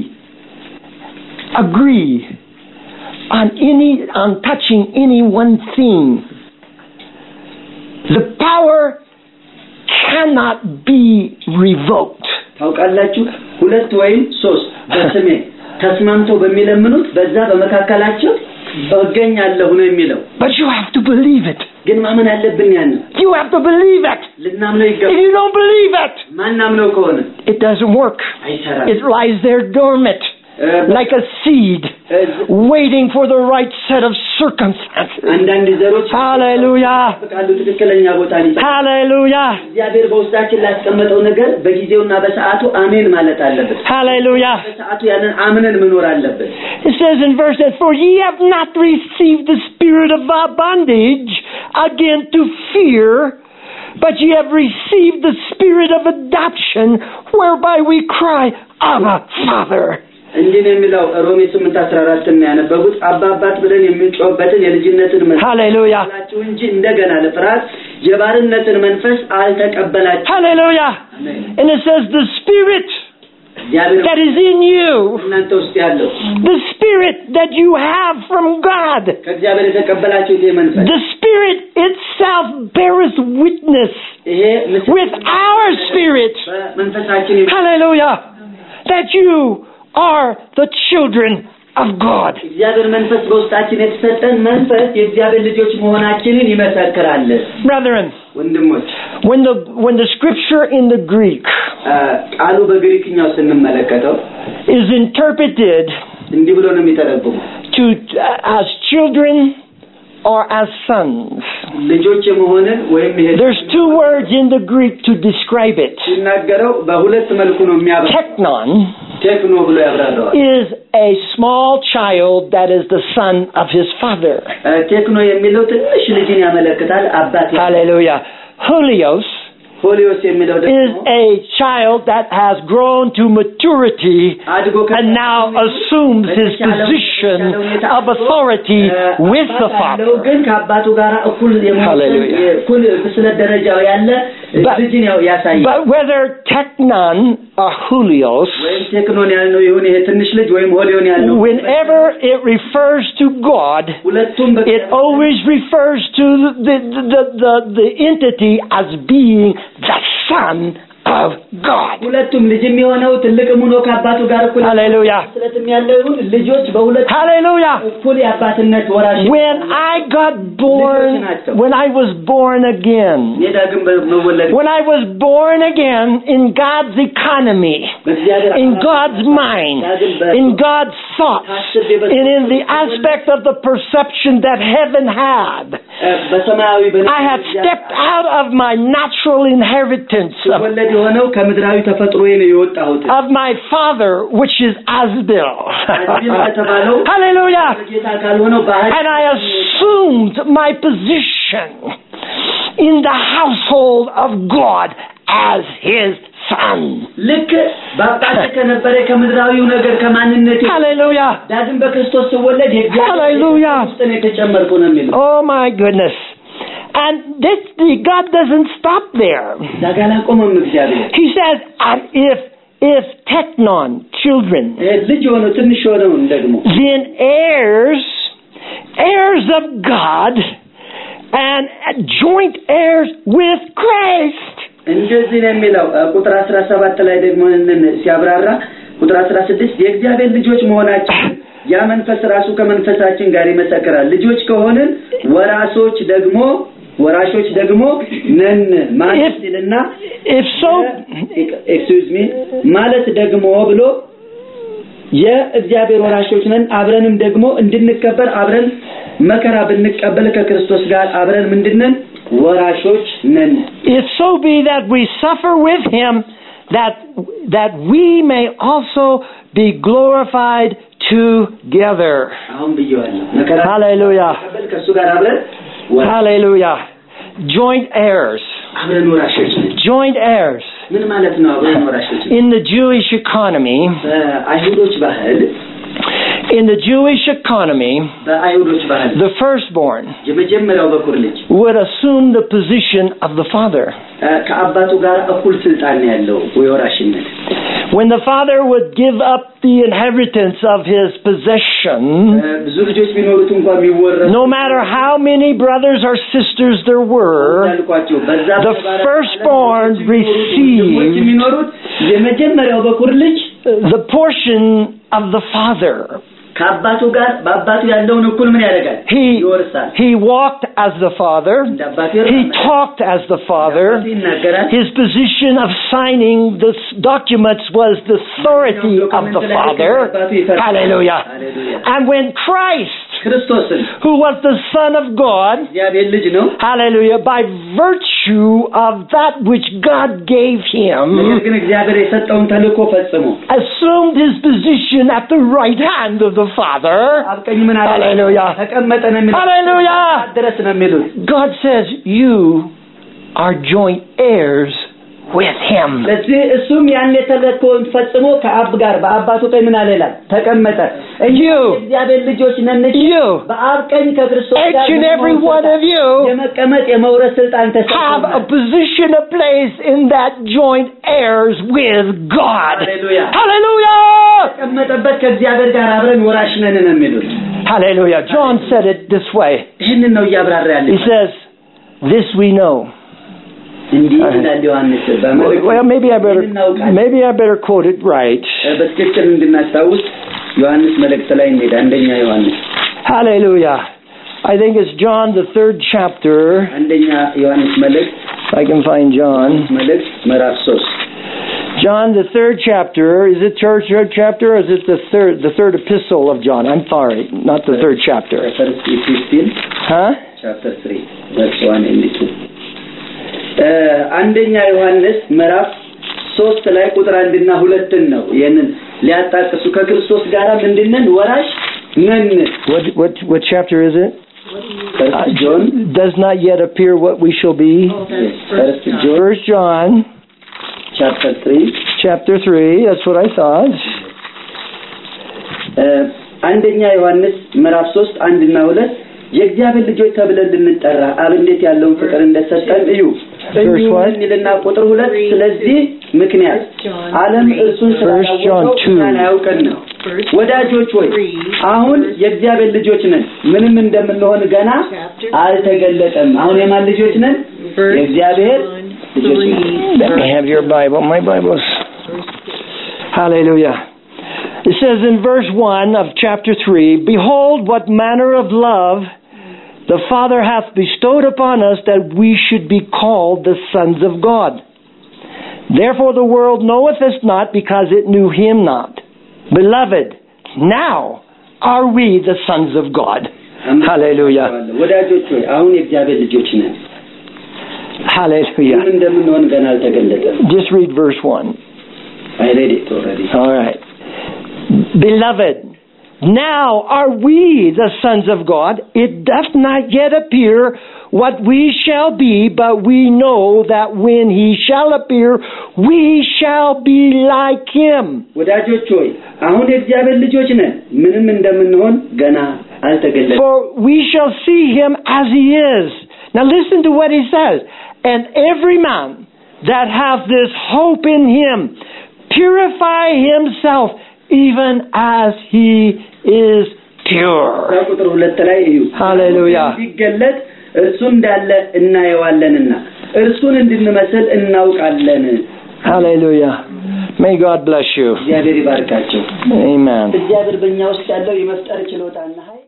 agree on any on touching any one thing the power cannot be revoked ታውቃላችሁ ሁለት ወይም ሶስት በስሜ ተስማምተው በሚለምኑት በዛ በመካከላቸው እገኛለሁ ነው የሚለው but you have to believe it ግን ማመን አለብን ያን you have to believe it ልናምነው ይገባል if you don't believe it ማናምነው ከሆነ it doesn't work አይሰራም it lies there dormant like a seed, waiting for the right set of circumstances. Hallelujah. Hallelujah. Hallelujah. It says in verse eight, for ye have not received the spirit of bondage again to fear, but ye have received the spirit of adoption, whereby we cry, Abba, Father. እንዲህ ነው የሚለው ሮሜ ስምንት አስራ አራት ነው ያነበቡት አባባት ብለን የምንጮህበትን የልጅነትን መንፈስ ሃሌሉያ እንጂ እንደገና ለፍርሃት የባርነትን መንፈስ አልተቀበላችሁ ሃሌሉያ and it says the spirit that is in you, the spirit that you have from God, the spirit itself bears witness with our spirit, hallelujah, that you are the children of God. Brethren, when the when the scripture in the Greek is interpreted to uh, as children or as sons, there's two words in the Greek to describe it. Teknon is a small child that is the son of his father. Hallelujah. Holios is a child that has grown to maturity and now assumes his position of authority with the Father. Hallelujah. But, but whether Teknon or Holios, whenever it refers to God, it always refers to the, the, the, the entity as being the Son of God. Hallelujah. Hallelujah. When I got born, when I was born again, when I was born again in God's economy, in God's mind, in God's thoughts, and in the aspect of the perception that heaven had, I had stepped out of my natural inheritance of, of my father, which is Asbil. Hallelujah. And I assumed my position in the household of God as his son. Hallelujah. Hallelujah. Oh my goodness. And this, God doesn't stop there. He says, and if if Teknon, children, then heirs, heirs of God, and joint heirs with Christ. እንደዚህ ነው የሚለው ቁጥር አስራ ሰባት ላይ ደግሞ ሲያብራራ ቁጥር አስራ ስድስት የእግዚአብሔር ልጆች መሆናችን ያ መንፈስ ራሱ ከመንፈሳችን ጋር ይመሰክራል ልጆች ከሆንን ወራሾች ደግሞ ወራሾች ደግሞ ነን ማለት ይልና if so excuse me ማለት ደግሞ ብሎ የእግዚአብሔር ወራሾች ነን አብረንም ደግሞ እንድንከበር አብረን መከራ ብንቀበል ከክርስቶስ ጋር አብረን ምንድነን ወራሾች ነን if so be that we suffer with him that that we may also be glorified together. Hallelujah. Hallelujah. Joint heirs. Joint heirs. In the Jewish economy, in the Jewish economy, the firstborn would assume the position of the father. When the father would give up the inheritance of his possession, no matter how many brothers or sisters there were, the firstborn received the portion of the father. ከአባቱ ጋር በአባቱ ያለውን እኩል ምን ያደርጋል ይወርሳል he walked as the father he talked as the father his position of signing the documents was the authority of the father hallelujah and when Christ who was the son of God hallelujah by virtue of that which God gave him assumed his position at the right hand of the Father hallelujah hallelujah God says you are joint heirs with him ለዚህ እሱም ያን የተለኮን ፈጽሞ ከአብ ጋር በአባቱ ቀኝ ምን አለላ ተቀመጠ እግዚአብሔር ልጆች ነን በአብ ቀኝ ከክርስቶስ ጋር each and every one of you የመቀመጥ የመውረስ ስልጣን ተሰጥቷል have a position a place in that joint heirs with God hallelujah hallelujah ተቀመጠበት ከእግዚአብሔር ጋር አብረን ወራሽ ነን ነው የሚሉት hallelujah John said it this way ይሄንን ነው ያብራራ ያለው he says this we know well maybe I better maybe I better quote it right በትክክል እንድናስታውስ ዮሐንስ መልእክት ላይ እንደ አንደኛ ዮሐንስ hallelujah I think it's John the third chapter አንደኛ ዮሐንስ መልእክት I can find John መልእክት ምዕራፍ ሶስት John the third chapter is it third chapter or is it the third the third epistle of John I'm sorry not the third chapter first fifteen huh chapter three verse one and two አንደኛ ዮሐንስ ምዕራፍ ሶስት ላይ ቁጥር አንድ እና ሁለት ነው ይሄንን ሊያጣቅሱ ከክርስቶስ ጋር ምንድነን ወራሽ ነን what what what chapter is it First John does not yet appear what we shall be First John First John chapter three chapter three that's what I thought አንደኛ ዮሐንስ ምዕራፍ ሶስት አንድ እና ሁለት የእግዚአብሔር ልጆች ተብለን ልንጠራ አብ እንዴት ያለውን ፍቅር እንደሰጠን እዩ እንልና ቁጥር ሁለት ስለዚህ ምክንያት ዓለም እርሱን ስላላወቀው ነው ወዳጆች ሆይ አሁን የእግዚአብሔር ልጆች ነን ምንም እንደምንሆን ገና አልተገለጠም አሁን የማን ልጆች ነን የእግዚአብሔር ልጆች ነን Let me have your Bible my Bible's hallelujah It says in verse one of chapter three behold what manner of love the Father hath bestowed upon us that we should be called the sons of God. Therefore the world knoweth us not because it knew him not. Beloved, now are we the sons of God. Hallelujah. Hallelujah. Just read verse one. I read it already. All right. Beloved, now are we the sons of God? It doth not yet appear what we shall be, but we know that when he shall appear, we shall be like him. For we shall see him as he is. Now listen to what he says. And every man that hath this hope in him purify himself even as he is pure. Hallelujah. Hallelujah. May God bless you. Amen.